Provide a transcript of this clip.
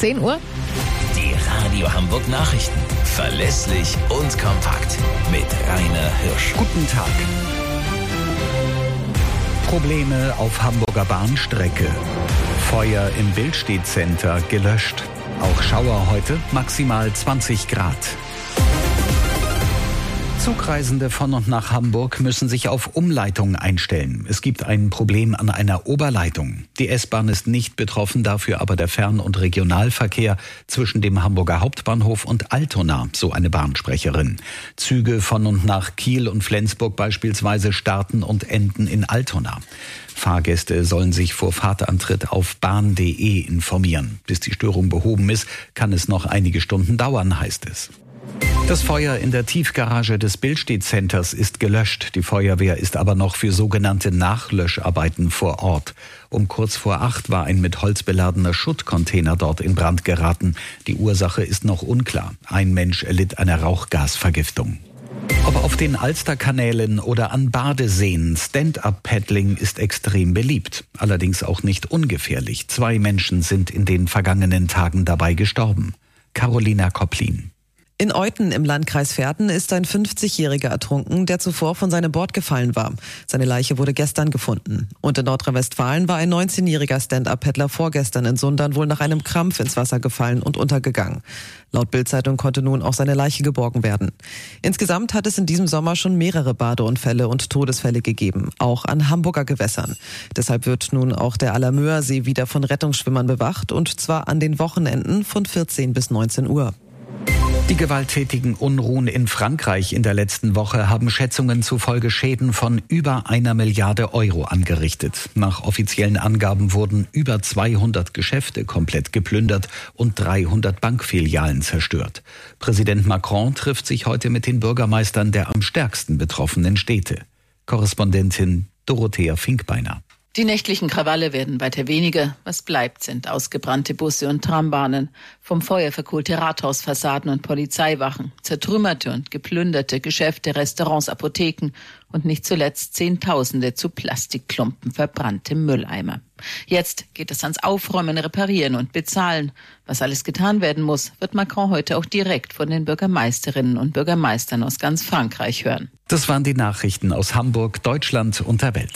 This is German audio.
10 Uhr. Die Radio Hamburg Nachrichten. Verlässlich und kompakt. Mit Rainer Hirsch. Guten Tag. Probleme auf Hamburger Bahnstrecke. Feuer im Billstedt Center gelöscht. Auch Schauer heute, maximal 20 Grad. Zugreisende von und nach Hamburg müssen sich auf Umleitungen einstellen. Es gibt ein Problem an einer Oberleitung. Die S-Bahn ist nicht betroffen, dafür aber der Fern- und Regionalverkehr zwischen dem Hamburger Hauptbahnhof und Altona, so eine Bahnsprecherin. Züge von und nach Kiel und Flensburg beispielsweise starten und enden in Altona. Fahrgäste sollen sich vor Fahrtantritt auf bahn.de informieren. Bis die Störung behoben ist, kann es noch einige Stunden dauern, heißt es. Das Feuer in der Tiefgarage des Billstedt Centers ist gelöscht. Die Feuerwehr ist aber noch für sogenannte Nachlöscharbeiten vor Ort. Um kurz vor 8 war ein mit Holz beladener Schuttcontainer dort in Brand geraten. Die Ursache ist noch unklar. Ein Mensch erlitt eine Rauchgasvergiftung. Ob auf den Alsterkanälen oder an Badeseen, Stand-up-Paddling ist extrem beliebt. Allerdings auch nicht ungefährlich. 2 Menschen sind in den vergangenen Tagen dabei gestorben. Carolina Kopplin. In Euthen im Landkreis Verden ist ein 50-Jähriger ertrunken, der zuvor von seinem Board gefallen war. Seine Leiche wurde gestern gefunden. Und in Nordrhein-Westfalen war ein 19-jähriger Stand-up-Paddler vorgestern in Sundern wohl nach einem Krampf ins Wasser gefallen und untergegangen. Laut Bild-Zeitung konnte nun auch seine Leiche geborgen werden. Insgesamt hat es in diesem Sommer schon mehrere Badeunfälle und Todesfälle gegeben, auch an Hamburger Gewässern. Deshalb wird nun auch der Allermöer-See wieder von Rettungsschwimmern bewacht, und zwar an den Wochenenden von 14 bis 19 Uhr. Die gewalttätigen Unruhen in Frankreich in der letzten Woche haben Schätzungen zufolge Schäden von über 1 Milliarde Euro angerichtet. Nach offiziellen Angaben wurden über 200 Geschäfte komplett geplündert und 300 Bankfilialen zerstört. Präsident Macron trifft sich heute mit den Bürgermeistern der am stärksten betroffenen Städte. Korrespondentin Dorothea Finkbeiner. Die nächtlichen Krawalle werden weiter weniger. Was bleibt, sind ausgebrannte Busse und Trambahnen, vom Feuer verkohlte Rathausfassaden und Polizeiwachen, zertrümmerte und geplünderte Geschäfte, Restaurants, Apotheken und nicht zuletzt Zehntausende zu Plastikklumpen verbrannte Mülleimer. Jetzt geht es ans Aufräumen, Reparieren und Bezahlen. Was alles getan werden muss, wird Macron heute auch direkt von den Bürgermeisterinnen und Bürgermeistern aus ganz Frankreich hören. Das waren die Nachrichten aus Hamburg, Deutschland und der Welt.